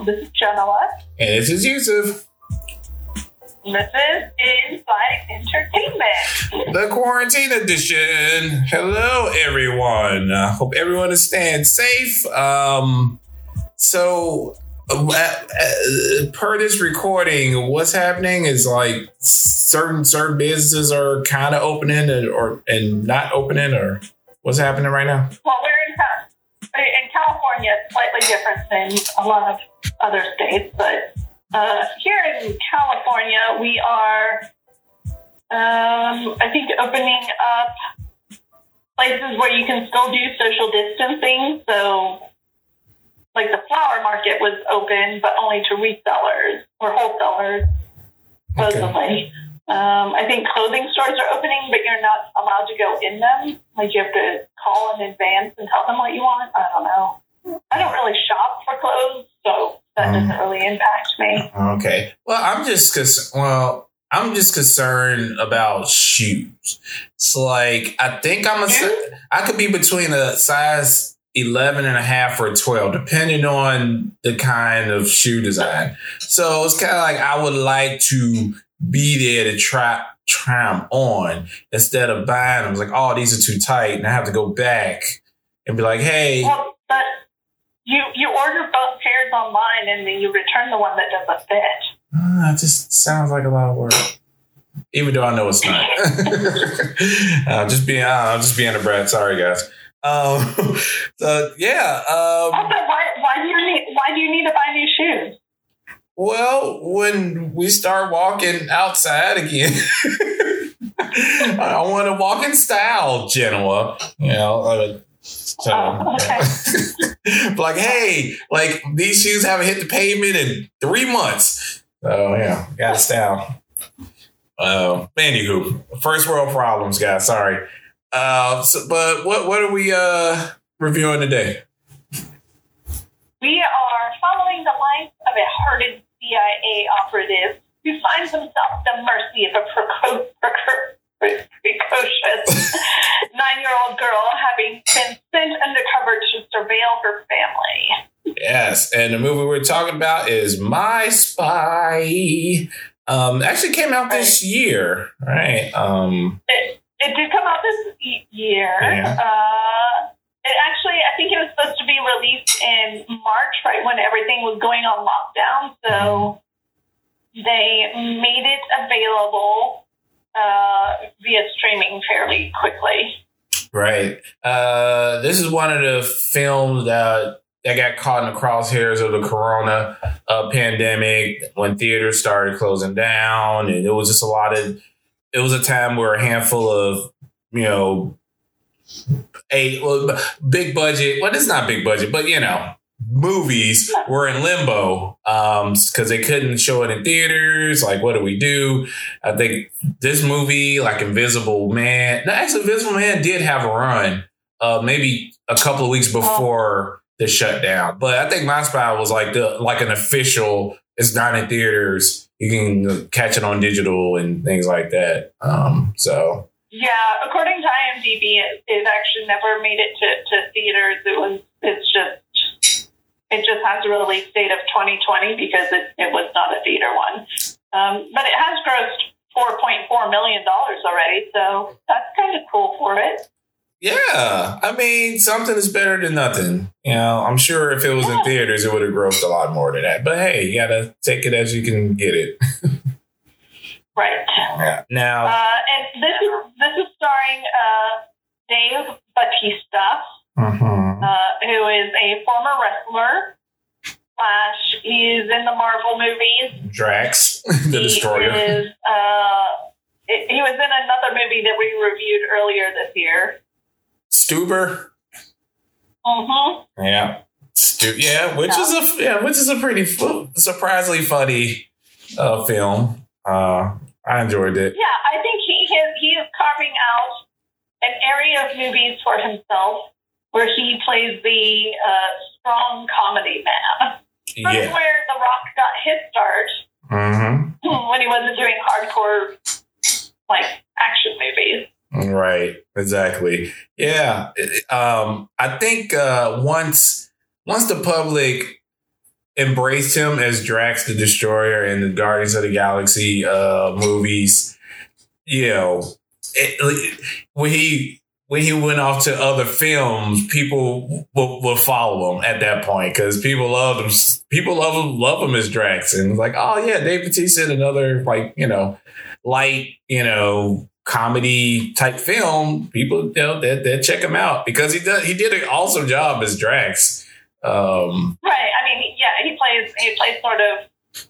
This is Genoa. And this is Yusuf. This is Inside Entertainment. The Quarantine Edition. Hello, everyone. Hope everyone is staying safe. Per this recording, what's happening is like certain businesses are kind of opening and not opening, or what's happening right now? Well, we're in California. It's slightly different than a lot of other states, but here in California, we are, I think, opening up places where you can still do social distancing. So, like the flower market was open, but only to resellers or wholesalers, supposedly. Okay. I think clothing stores are opening, but you're not allowed to go in them. Like you have to call in advance and tell them what you want. I don't know. I don't really shop for clothes, so that doesn't really impact me. Okay. Well, I'm just concerned about shoes. So, like, I think I could be between a size 11 and a half or 12, depending on the kind of shoe design. So it's kind of like I would like to be there to try them on instead of buying them. It's like, oh, these are too tight, and I have to go back and be like, hey. Well, but you order both pairs online, and then you return the one that doesn't fit. It just sounds like a lot of work, even though I know it's not. Just being a brat. Sorry, guys. So yeah. Also, why do you need to buy new shoes? Well, when we start walking outside again, I want to walk in style, Genoa. You know. Okay. Like, hey, like these shoes haven't hit the pavement in 3 months. So yeah, got style. Anywho, first world problems, guys. Sorry. But what are we reviewing today? We are following the life of a hardened CIA operative who finds himself at the mercy of a precocious 9-year-old girl having been sent undercover to surveil her family. Yes, and the movie we're talking about is My Spy. Actually came out this year, right? It did come out this year. Yeah. It actually, I think it was supposed to be released in March, right when everything was going on lockdown. So they made it available via streaming fairly quickly. Right. This is one of the films that got caught in the crosshairs of the corona pandemic when theaters started closing down. And it was just it was a time where a handful of, big budget, well, it's not big budget, but, movies were in limbo because they couldn't show it in theaters. Like, what do we do? I think this movie, like Invisible Man did have a run maybe a couple of weeks before the shutdown. But I think My Spy was like an official, it's not in theaters. You can catch it on digital and things like that. Yeah, according to IMDb, it actually never made it to theaters. It just has a release date of 2020 because it was not a theater one. But it has grossed $4.4 million already, so that's kind of cool for it. Yeah, I mean, something is better than nothing. I'm sure if it was in theaters, it would have grossed a lot more than that. But hey, you gotta take it as you can get it. Right. Yeah. Now, and this is starring Dave Bautista, who is a former wrestler. He's in the Marvel movies. Drax, the Destroyer. He was in another movie that we reviewed earlier this year. Stuber. Yeah. Which is a pretty surprisingly funny film. I enjoyed it. Yeah, I think he is carving out an area of movies for himself where he plays the strong comedy man. That's where The Rock got his start when he wasn't doing hardcore action movies. Right, exactly. Yeah, I think once the public embraced him as Drax the Destroyer in the Guardians of the Galaxy movies. You know, when he went off to other films, people will follow him at that point because people loved him. People love him as Drax, and like, oh yeah, Dave Bautista in another light, comedy type film. People, they check him out because he did an awesome job as Drax. Right. I mean, yeah, he plays sort of.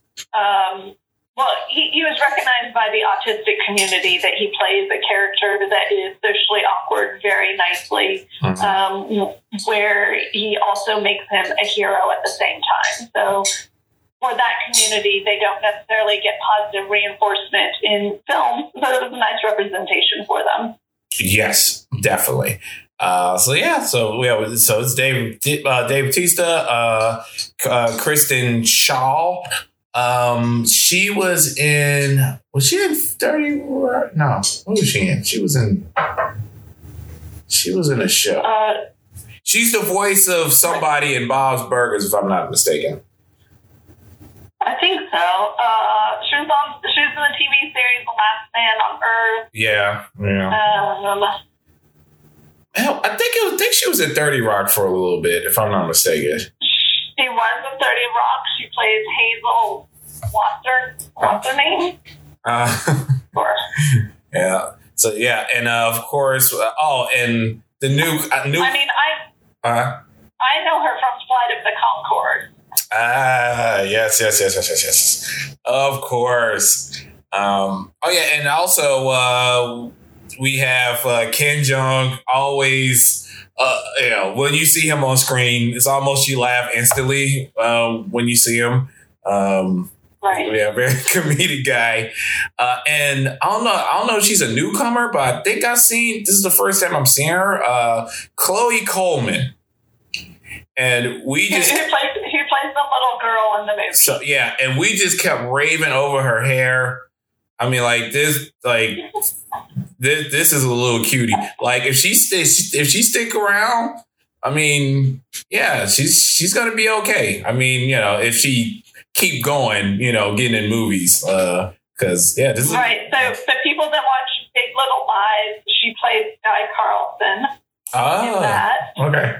He was recognized by the autistic community that he plays a character that is socially awkward very nicely, where he also makes him a hero at the same time. So for that community, they don't necessarily get positive reinforcement in film, but it was a nice representation for them. Yes, definitely. So it's Dave Bautista, Kristen Schaal. She was in 30 Rock? No, what was she in? She was in a show. She's the voice of somebody in Bob's Burgers, if I'm not mistaken. I think so. She was in the TV series The Last Man on Earth. Yeah. I think she was in 30 Rock for a little bit, if I'm not mistaken. She was in 30 Rock. She plays Hazel Waterman. Yeah. So yeah, and of course, and the new. I know her from Flight of the Conchords. Yes. Of course. And also we have Ken Jeong always. When you see him on screen, it's almost you laugh instantly when you see him. Right. Yeah, very comedic guy. And I don't know if she's a newcomer, but I think this is the first time I'm seeing her. Chloe Coleman. And who plays the little girl in the movie. So yeah, and we just kept raving over her hair. I mean, this is a little cutie. Like if she stick around, I mean, yeah, she's gonna be okay. I mean, if she keep going, getting in movies, because this is right. So people that watch Big Little Lies, she plays Guy Carlson in that. Okay.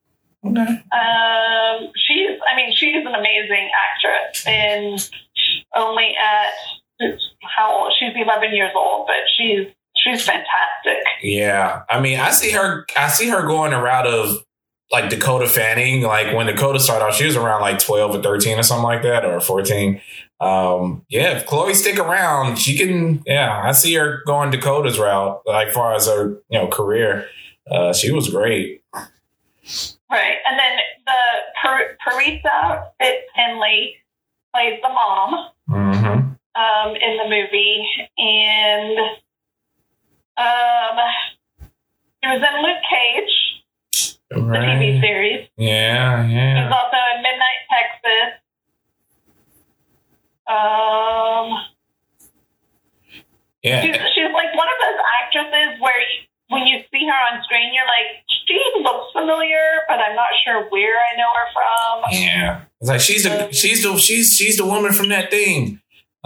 She's an amazing actress, and only at how old? She's 11 years old, but she's fantastic. Yeah, I mean, I see her going the route of like Dakota Fanning. Like when Dakota started out, she was around like 12 or 13 or something like that, or 14. If Chloe stick around, she can. Yeah, I see her going Dakota's route. Like far as her career, she was great. Right, and then the Parisa Finley plays the mom in the movie, and she was in Luke Cage, the TV series. Yeah. She was also in Midnight Texas. She's like one of those actresses where when you see her on screen, you're like, she looks familiar, but I'm not sure where I know her from. Yeah, it's like she's the woman from that thing.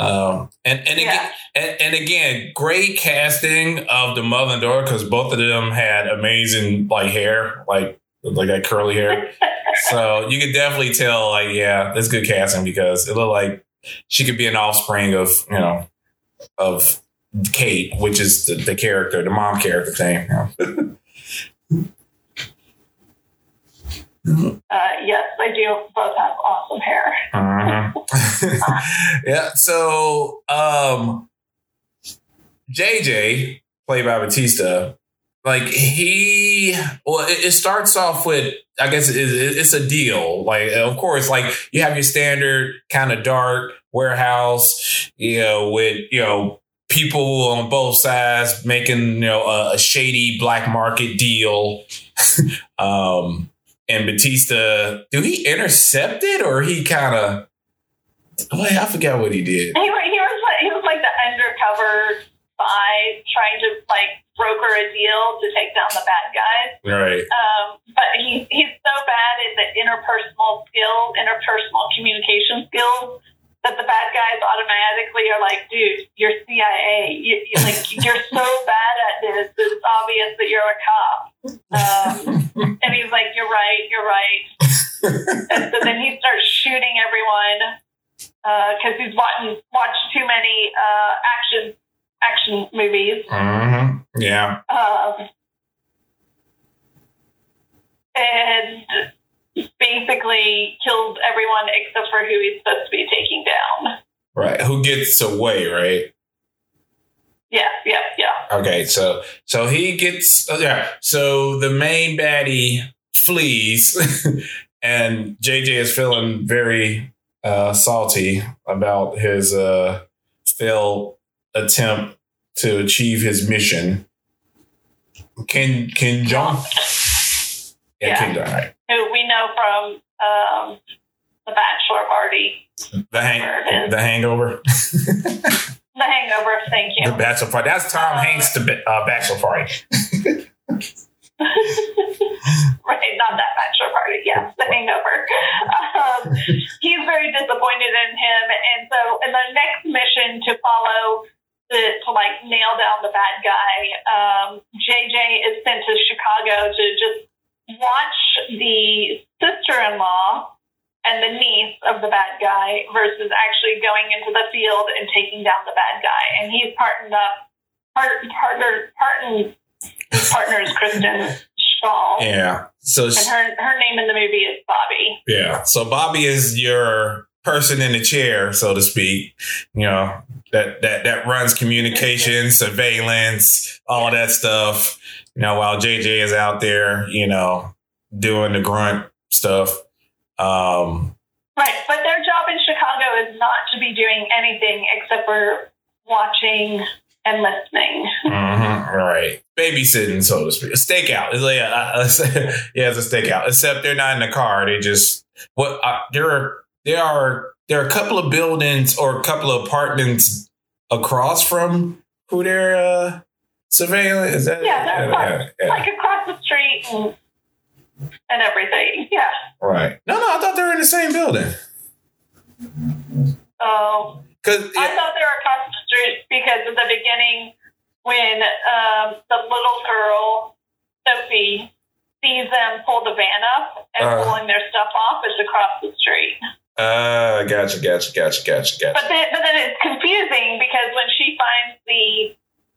And again, great casting of the mother and daughter because both of them had amazing hair, like that curly hair. So you could definitely tell, that's good casting because it looked like she could be an offspring of Kate, which is the character, the mom character thing. Yes, they do both have awesome hair. Yeah. So, JJ, played by Bautista, it starts off with, I guess it's a deal. Of course, you have your standard kind of dark warehouse, with, people on both sides making, a shady black market deal. And Bautista, do he intercept it or he kind of? I forgot what he did. He was like the undercover spy trying to like broker a deal to take down the bad guys. Right. But he's so bad at the interpersonal communication skills that the bad guys automatically are like, dude, you're CIA. You're so bad at this. It's obvious that you're a cop. And he's like, you're right. And so then he starts shooting everyone because he's watched too many action movies. Mm-hmm. Yeah. And basically killed everyone except for who he's supposed to be taking down. Right. Who gets away, right? Yeah. Okay, so he gets so the main baddie flees and JJ is feeling very salty about his failed attempt to achieve his mission. King John? Yeah, King John, right. Who we know from the Bachelor Party. The Hangover. The Hangover, thank you. The Bachelor Party. That's Tom Hanks' Bachelor Party. Right, not that Bachelor Party. Yes, The Hangover. He's very disappointed in him, and so in the next mission to follow to like nail down the bad guy, JJ is sent to Chicago to just watch the sister-in-law and the niece of the bad guy versus actually going into the field and taking down the bad guy. And he's his partner is Kristen Schaal. Yeah. So and her name in the movie is Bobby. Yeah. So Bobby is your person in the chair, so to speak. You know, that runs communication, surveillance, all that stuff. You know, while JJ is out there, you know, doing the grunt stuff. Right, but their job in Chicago is not to be doing anything except for watching and listening. Mm-hmm, right, babysitting, so to speak. A stakeout. It's like, it's a stakeout. Except they're not in the car. They just there are a couple of buildings or a couple of apartments across from who they're surveilling. Is that like across the street and everything. Yeah. Right. No, I thought they were in the same building. Oh. I thought they were across the street because at the beginning when the little girl, Sophie, sees them pull the van up and pulling their stuff off, it's across the street. Gotcha. But then it's confusing because when she finds the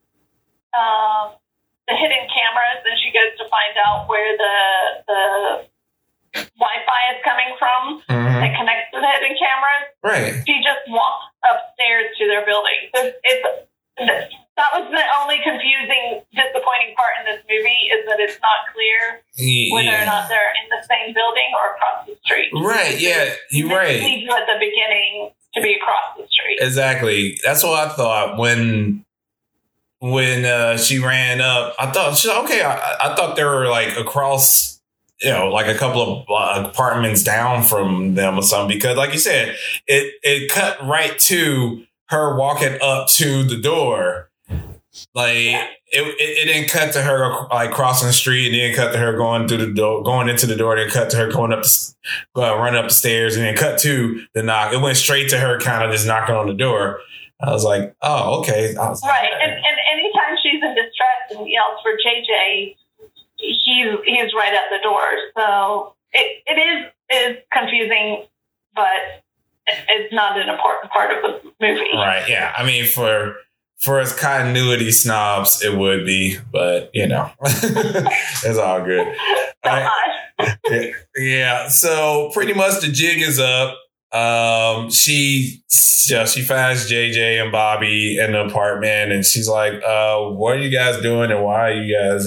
hidden cameras and she goes to find out where the Wi-Fi is coming from that connects to the hidden cameras. Right. She just walks upstairs to their building. So that was the only confusing, disappointing part in this movie is that it's not clear whether or not they're in the same building or across the street. Right. Yeah, you're right. It needs at the beginning to be across the street. Exactly. That's what I thought when she ran up. I thought I thought they were like across. You know, like a couple of apartments down from them or something, because like you said, it cut right to her walking up to the door. Like it didn't cut to her like crossing the street, and then cut to her going through the door, going into the door, then cut to her running up the stairs, and then cut to the knock. It went straight to her kind of just knocking on the door. I was like, oh, okay. Right. And anytime she's in distress and yells for JJ, he's right at the door. So it is confusing, but it's not an important part of the movie. Right. Yeah. I mean, for us continuity snobs, it would be, but you know, it's all good. Right. Yeah. So pretty much the jig is up. She finds JJ and Bobby in the apartment, and she's like, what are you guys doing, and why are you guys,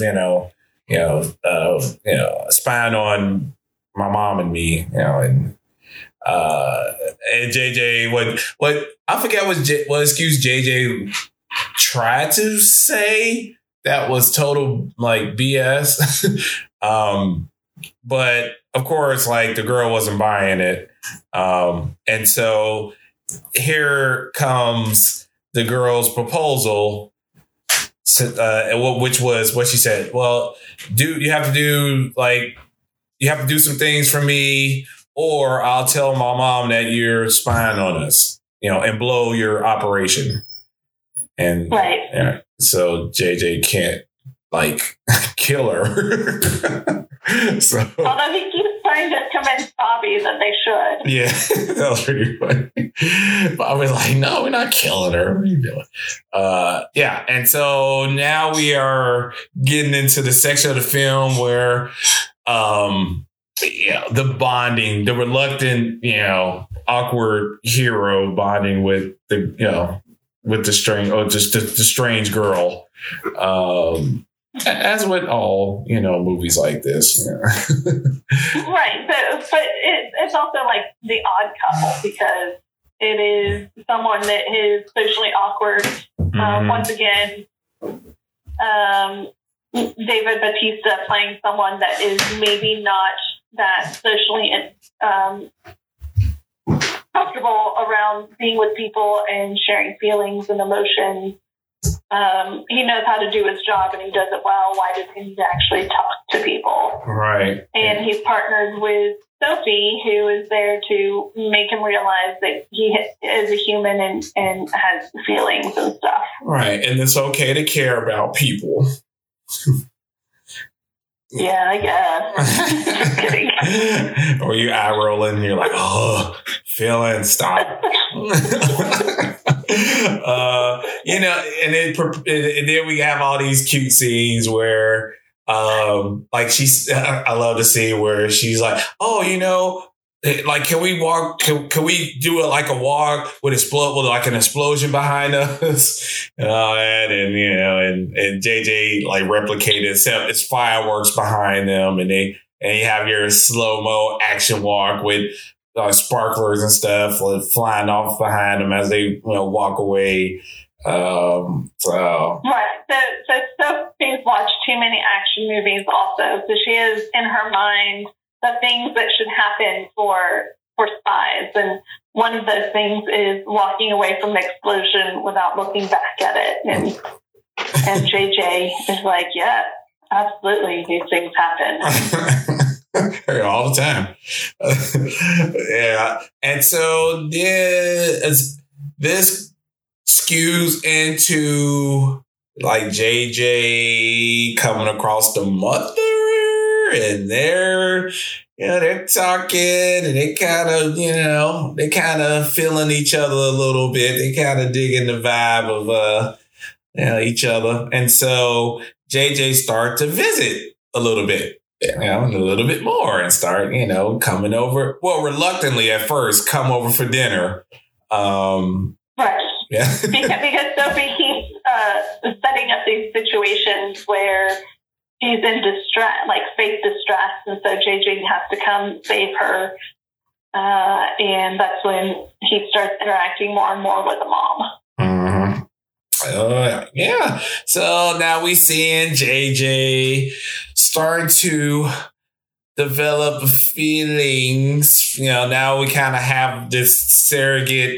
spying on my mom and me, and JJ, what I forget what excuse JJ tried to say that was total like BS. But of course, like the girl wasn't buying it. And so here comes the girl's proposal which was what she said. Well, you have to do some things for me, or I'll tell my mom that you're spying on us, and blow your operation. And right. So JJ can't kill her. So, although he keeps trying to convince Bobby that they should. Yeah, that was pretty funny. Bobby's like, no, we're not killing her. What are you doing? Yeah, and so now we are getting into the section of the film where the bonding, the reluctant, awkward hero bonding with the strange girl. As with all, movies like this. Right. But it's also like The Odd Couple, because it is someone that is socially awkward. Once again, David Bautista playing someone that is maybe not that socially comfortable around being with people and sharing feelings and emotions. He knows how to do his job and he does it well. Why does he need to actually talk to people? Right. And he's partnered with Sophie, who is there to make him realize that he is a human and has feelings and stuff. Right. And it's okay to care about people. Yeah, I guess. Just kidding. Or you eye rolling and you're like, oh, feeling, stop. And then we have all these cute scenes where, I love to see where she's like, oh, can we walk? Can we do it like a walk with an explosion behind us? And JJ replicated, except it's fireworks behind them, and you have your slow-mo action walk with sparklers and stuff flying off behind them as they walk away. Right. So Sophie's watched too many action movies also. So she has in her mind the things that should happen for spies. And one of those things is walking away from the explosion without looking back at it. And JJ is like, yeah, absolutely. These things happen. All the time. Yeah. And so this skews into JJ coming across the mother, and they're talking, and they kind of feeling each other a little bit. They kind of digging the vibe of each other. And so JJ start to visit a little bit. A little bit more, and start, coming over. Well, reluctantly at first, come over for dinner. Right. Yeah. because Sophie keeps setting up these situations where she's in distress, fake distress, and so JJ has to come save her. And that's when he starts interacting more and more with the mom. Mm-hmm. Yeah. So now we seeing JJ starting to develop feelings. Now we kind of have this surrogate,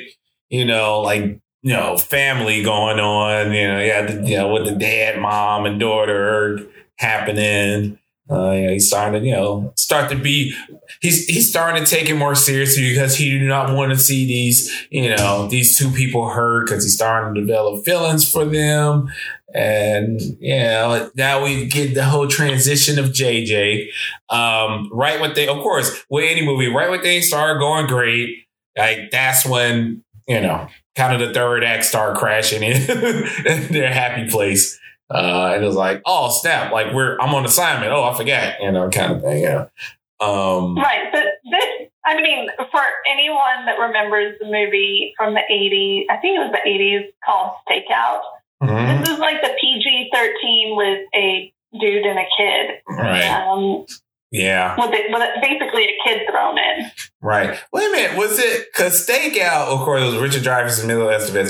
family going on. With the dad, mom, and daughter happening. He's starting to he's starting to take it more seriously, because he do not want to see these two people hurt, because he's starting to develop feelings for them. And now we get the whole transition of JJ. Right when they, of course, with any movie, right when things start going great, that's when kind of the third act start crashing in their happy place. And it was like, oh snap! I'm on assignment. Oh, I forgot. Kind of thing. Yeah. Right. But this, for anyone that remembers the movie from the 80s, I think it was the 80s, called Stakeout. Mm-hmm. This is like the PG-13 with a dude and a kid. Right. Yeah. With basically a kid thrown in. Right. Wait a minute. Was it, because Stakeout, of course, it was Richard Dreyfuss and Emilio Estevez.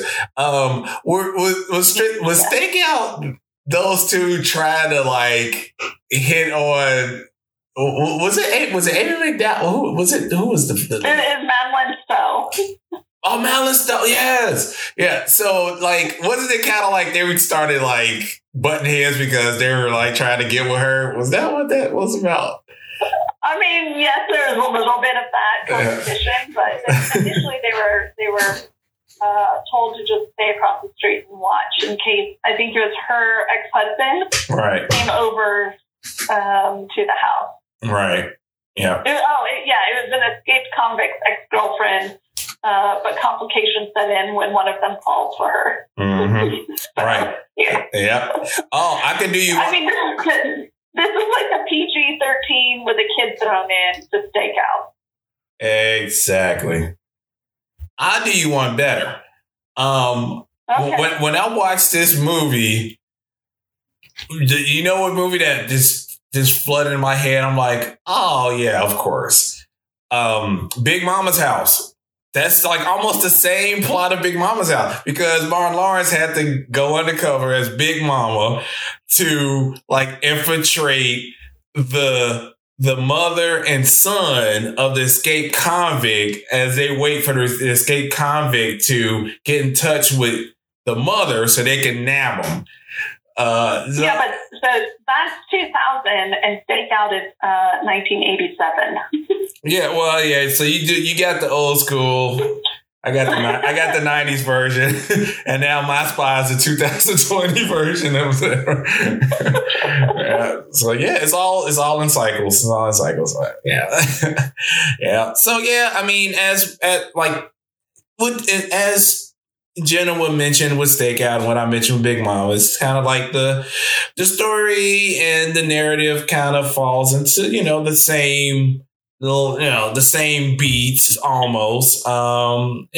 Was Stakeout those two trying to hit on? Was it Amy McDowell? Who was it? Who was the? It is Madeline Stowe. Oh, Madeline Stowe, yes. Yeah. So wasn't it kind of they started button heads because they were like trying to get with her. Was that what that was about? I mean, yes, there was a little bit of that competition, but initially they were told to just stay across the street and watch in case, I think it was her ex-husband came over to the house. Right. Yeah. It was an escaped convict ex-girlfriend, but complications set in when one of them falls for her. Mm-hmm. Right. Yeah. Oh, I can do you. I mean, this is like a PG-13 with a kid thrown in to stake out. Exactly. I'll do you one better. Okay. When I watched this movie, you know what movie that just flooded in my head? I'm like, oh yeah, of course. Big Mama's House. That's like almost the same plot of Big Mama's House because Martin Lawrence had to go undercover as Big Mama to like infiltrate the mother and son of the escaped convict as they wait for the escaped convict to get in touch with the mother so they can nab him. But so that's 2000 and Stakeout is 1987. Yeah, well, yeah. So you got the old school. I got the 90s version, and now My Spy is the 2020 version of it. So yeah, it's all in cycles. It's all in cycles. Yeah, yeah. So yeah, I mean, as Jenna would mention with Stakeout and what I mentioned with Big Mama, it's kind of like the story and the narrative kind of falls into the same little the same beats almost, and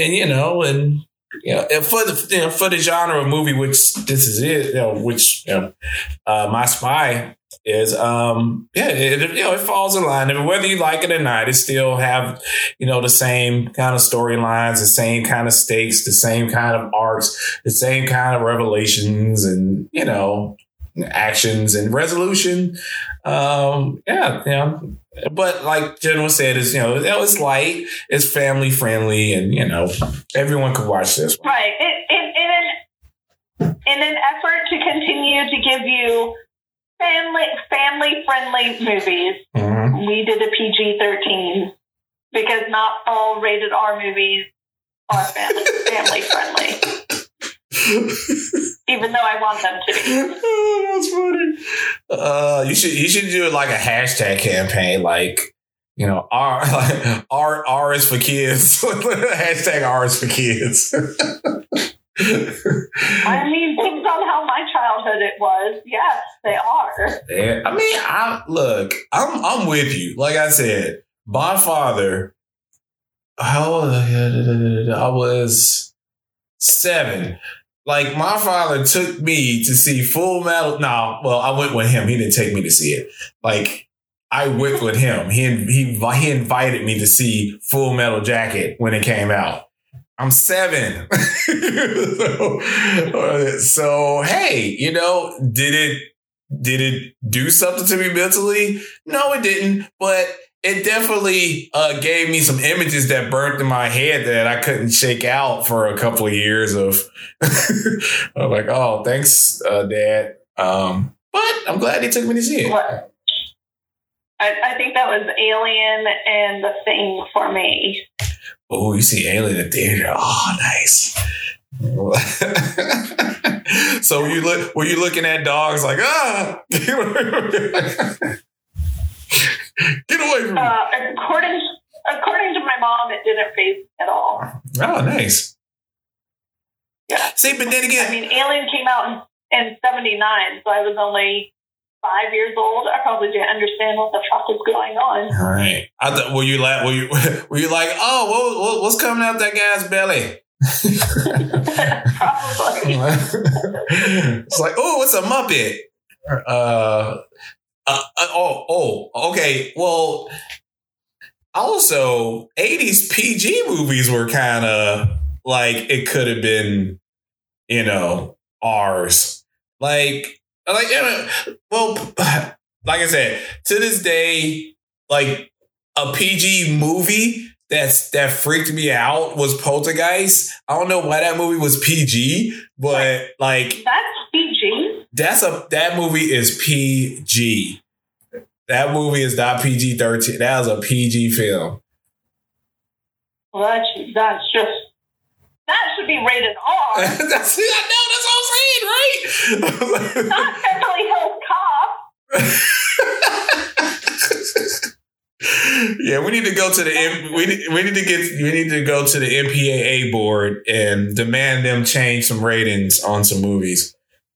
for the genre of movie which this is it, My Spy is it falls in line. I mean, whether you like it or not, it still have the same kind of storylines, the same kind of stakes, the same kind of arcs, the same kind of revelations, and actions and resolution. But like General said, it's light, it's family friendly, and everyone could watch this one. Right. In an effort to continue to give you family friendly movies, mm-hmm. we did a PG-13 because not all rated R movies are family friendly. Even though I want them to be. Oh, that's funny. You should do like a hashtag campaign, like R is for kids. Hashtag R is for kids. I mean, based on how my childhood it was, yes, they are. Yeah, I mean, I'm with you. Like I said, my father. How old? I was 7. Like, my father took me to see Full Metal. No, well, I went with him. He didn't take me to see it. Like, I went with him. He invited me to see Full Metal Jacket when it came out. I'm 7. So, hey, did it do something to me mentally? No, it didn't. But it definitely gave me some images that burnt in my head that I couldn't shake out for a couple of years of. I'm like, oh, thanks, Dad. But I'm glad he took me to see it. What? I think that was Alien and The Thing for me. Oh, you see Alien in the theater. Oh, nice. So were you looking at dogs like, get away from me? According to my mom, it didn't faze me at all. Oh, nice. Yeah. See, but then again, I mean, Alien came out in 79, so I was only 5 years old. I probably didn't understand what the fuck was going on. All right. Were you like, oh, what's coming out that guy's belly? Probably. It's like, oh, it's a Muppet. Okay. Well, also 80s PG movies were kind of like it could have been, ours. Like I said, to this day, like a PG movie that freaked me out was Poltergeist. I don't know why that movie was PG, but like that's PG. that movie is PG. That movie is not PG-13. That was a PG film. Well, that should be rated R. That's what I'm saying, right? Not Beverly Hills Cop. Yeah, we need to go to the we need to go to the MPAA board and demand them change some ratings on some movies.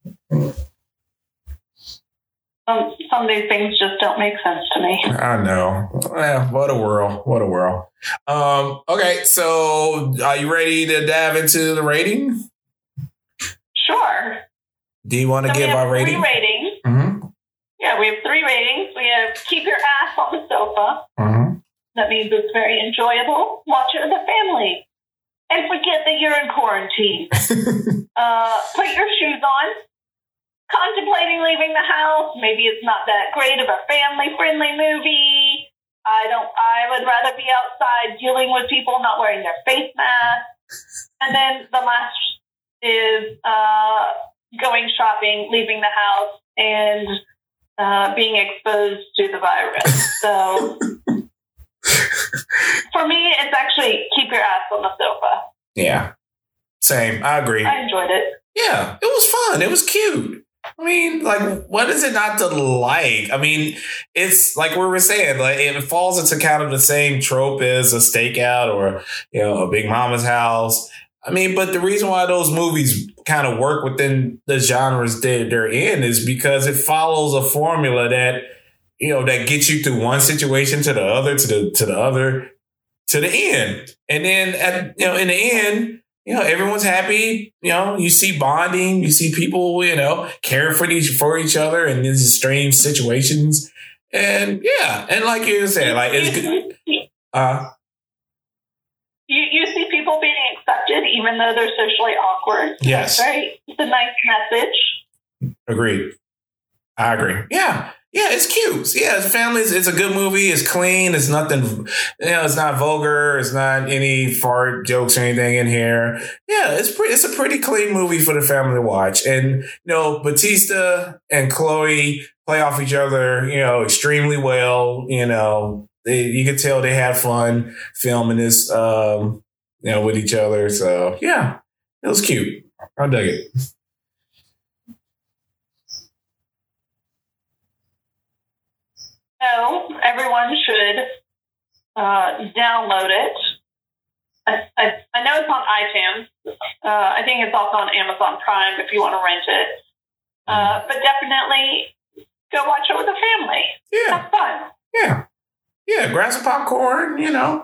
Some of these things just don't make sense to me. I know. Well, what a world. What a world. Okay, so are you ready to dive into the rating? Sure. Do you want to give our rating? 3 ratings. Mm-hmm. Yeah, we have 3 ratings. We have Keep Your Ass on the Sofa. Mm-hmm. That means it's very enjoyable. Watch it with the family. And forget that you're in quarantine. Put your shoes on. Contemplating leaving the house. Maybe it's not that great of a family-friendly movie. I would rather be outside dealing with people not wearing their face masks. And then the last is going shopping, leaving the house, and being exposed to the virus. So for me, it's actually Keep Your Ass on the Sofa. Yeah. Same. I agree. I enjoyed it. Yeah. It was fun. It was cute. I mean, like, what is it not to like? I mean, it's like we were saying, like it falls into kind of the same trope as a stakeout or, a Big Mama's house. I mean, but the reason why those movies kind of work within the genres they're in is because it follows a formula that, that gets you through one situation to the other, to the other, to the end. And then in the end, everyone's happy. You see bonding. You see people, caring for each other in these strange situations. And yeah, and like you said, like it's good. You see people being accepted even though they're socially awkward. Yes, right. It's a nice message. Agreed. I agree. Yeah. Yeah, it's cute. Yeah, it's a good movie. It's clean. It's nothing, it's not vulgar. It's not any fart jokes or anything in here. Yeah, it's a pretty clean movie for the family to watch. And, Batista and Chloe play off each other, extremely well. You could tell they had fun filming this, with each other. So, yeah, it was cute. I dug it. So everyone should download it. I know it's on iTunes. I think it's also on Amazon Prime if you want to rent it. But definitely go watch it with the family. Yeah. Have fun. Yeah. Yeah. Grab some popcorn,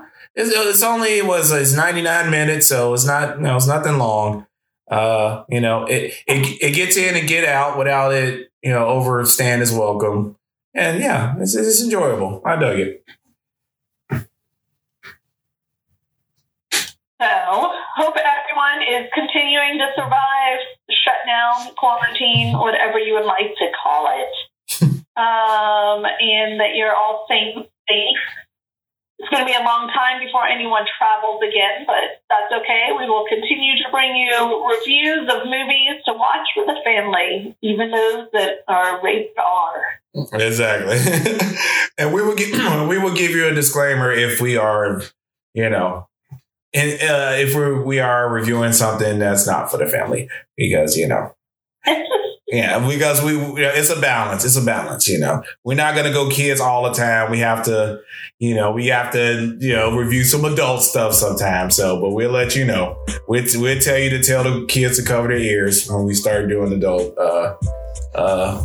It's 99 minutes, so it's not, it's nothing long. It gets in and get out without it, overstaying its welcome. And yeah, it's enjoyable. I dug it. So, hope everyone is continuing to survive shutdown, quarantine, whatever you would like to call it, and that you're all staying safe. It's going to be a long time before anyone travels again, but that's okay. We will continue to bring you reviews of movies to watch with the family, even those that are rated R. Exactly. And we will give you a disclaimer if we are, if we are reviewing something that's not for the family, because yeah, because it's a balance. It's a balance. We're not gonna go kids all the time. We have to, review some adult stuff sometimes. So, but we'll let you know. We'll tell you to tell the kids to cover their ears when we start doing adult. But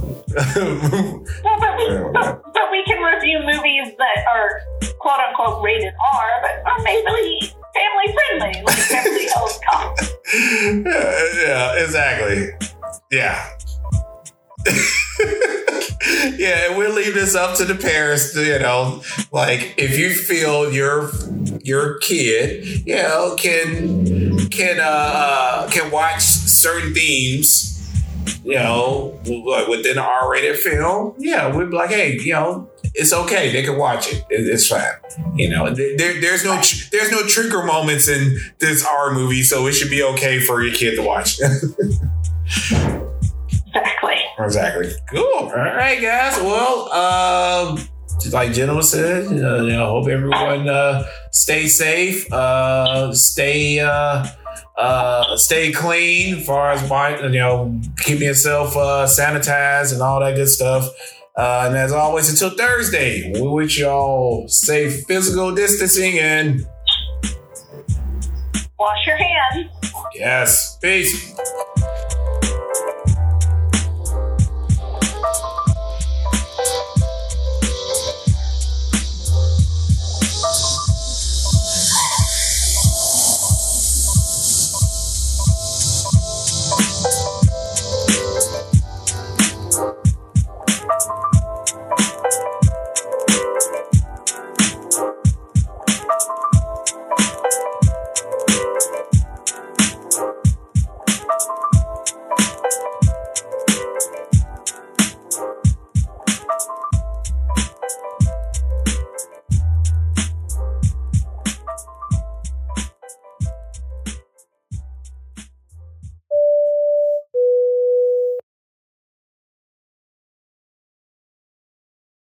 we can review movies that are quote unquote rated R, but are maybe family friendly, like Beverly Hills Cop. Yeah, exactly. Yeah. Yeah, and we'll leave this up to the parents. Like if you feel your kid, can watch certain themes, within an R-rated film. Yeah, we'd be like, hey, it's okay. They can watch it. It's fine. There's no trigger moments in this R movie, so it should be okay for your kid to watch. Exactly. Exactly. Cool. All right, guys. Well, like Gentleman said, hope everyone stay safe, stay clean as far as keeping yourself sanitized and all that good stuff. And as always, until Thursday, we wish y'all safe physical distancing and wash your hands. Yes. Peace.